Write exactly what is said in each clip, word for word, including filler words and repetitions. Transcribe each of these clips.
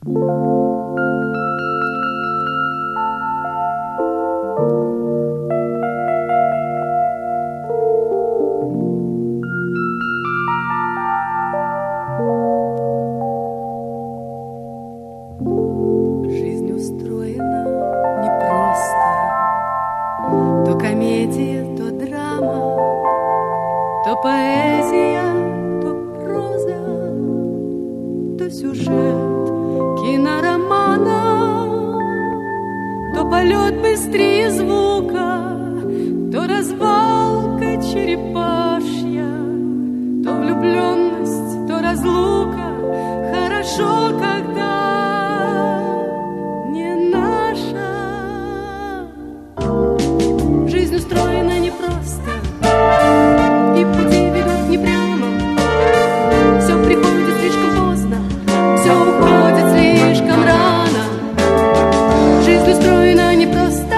Жизнь устроена непросто. То комедия, то драма, то поэзия, то проза, то сюжет киноромана, то полет быстрее звука, то развалка черепашья, то влюбленность, то разлука. Хорошо, когда не наша. Жизнь устроена непросто, и пути ведут не прямо. Все приходит слишком поздно, все уходит слишком рано. Жизнь устроена непросто,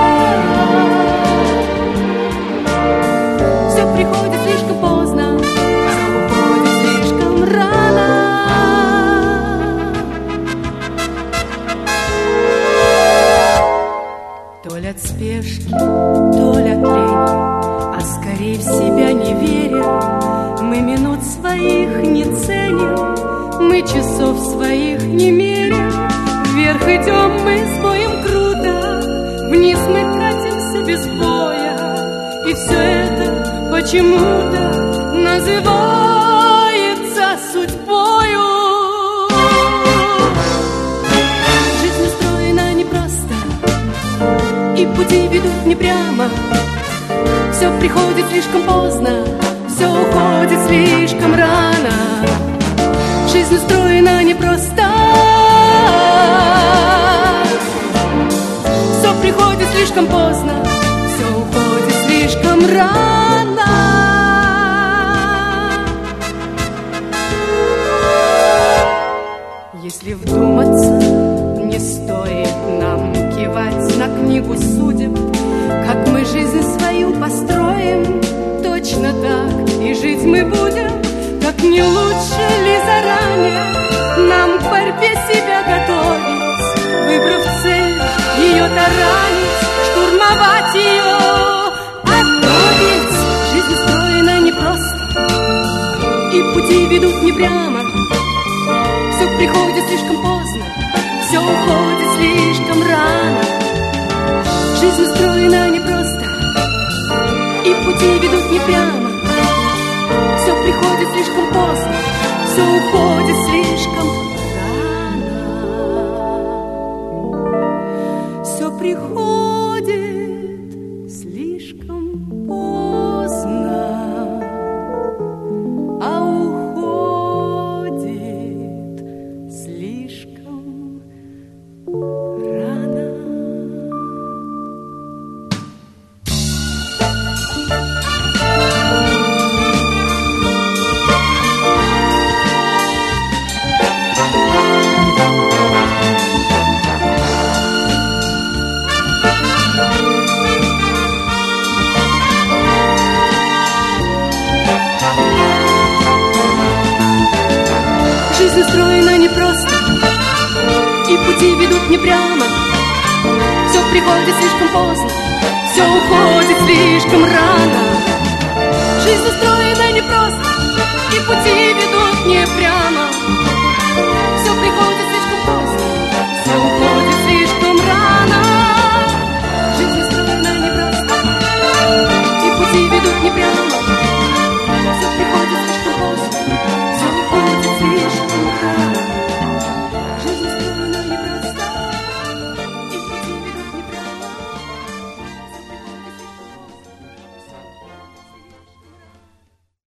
все приходит слишком поздно, все уходит слишком рано. То ли от спешки, то ли от лени, а скорее в себя не веря, мы минут своих не ценим, мы часов своих не мерим. Вверх идем мы с боем круто, вниз мы катимся без боя, и все это почему-то называется судьбою. Жизнь устроена непросто, и пути ведут не прямо. Все приходит слишком поздно, все уходит слишком рано. Жизнь устроена непросто, все приходит слишком поздно, все уходит слишком рано. Если вдуматься, не стоит нам кивать на книгу судеб. Как мы жизнь свою построим, точно так и жить мы будем. Как не лучше ли заранее нам к борьбе себя готовить, выбрав цель, ее таранить, штурмовать ее, отправить. Жизнь устроена непросто, и пути ведут не прямо. Все приходит слишком поздно, все уходит слишком рано. Жизнь устроена непросто, и пути ведут не прямо. Все приходит слишком поздно, все уходит слишком рано. Все приходит слишком поздно, а уходит слишком рано. Жизнь устроена непросто, и пути ведут не прямо. Все приходит слишком поздно, все уходит слишком рано. Жизнь устроена непросто, и пути ведут не прямо.